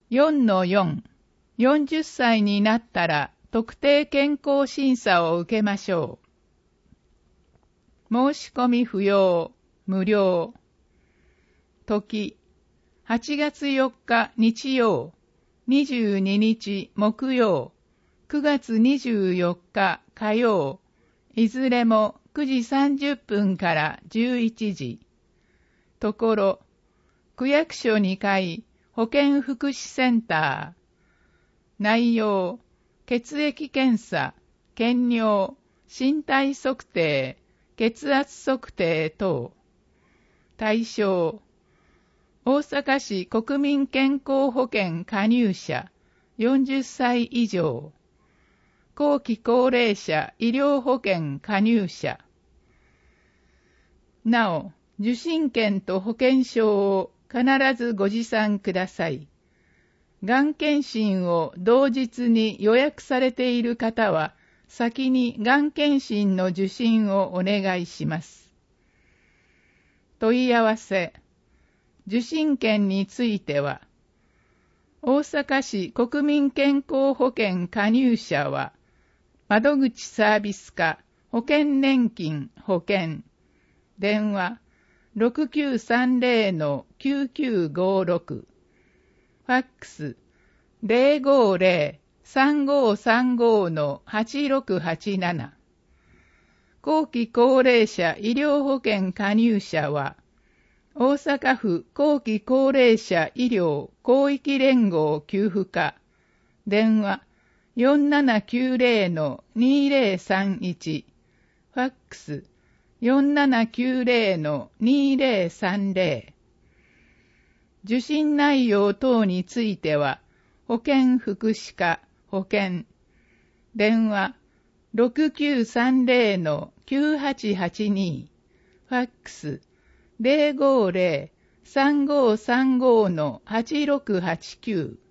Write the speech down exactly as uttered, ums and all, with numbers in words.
よんのよん、よんじゅっさいになったら特定健康審査を受けましょう。申し込み不要、無料。時、はちがつよっか日曜、にじゅうににち木曜、くがつにじゅうよっか火曜、いずれもくじさんじゅっぷんからじゅういちじ。ところ、区役所にかい保健福祉センター。内容、血液検査、検尿、身体測定、血圧測定等。対象、大阪市国民健康保険加入者よんじゅっさい以上。後期高齢者医療保険加入者。なお、受診券と保険証を必ずご持参ください。がん検診を同日に予約されている方は、先にがん検診の受診をお願いします。問い合わせ。受診券については、大阪市国民健康保険加入者は、窓口サービス課保険年金保険。電話 ろくきゅうさんぜろのきゅうきゅうごろく。ファックス ゼロごゼロ さんごさんご のはちろくはちなな。後期高齢者医療保険加入者は、大阪府後期高齢者医療広域連合給付課。電話よんななきゅうぜろのにぜろさんいち。ファックスよんななきゅうぜろのにぜろさんぜろ。受診内容等については、保健福祉課保険。電話ろくきゅうさんぜろのきゅうはちはちに。ファックスゼロごゼロ さんごさんご のはちろくはちきゅう。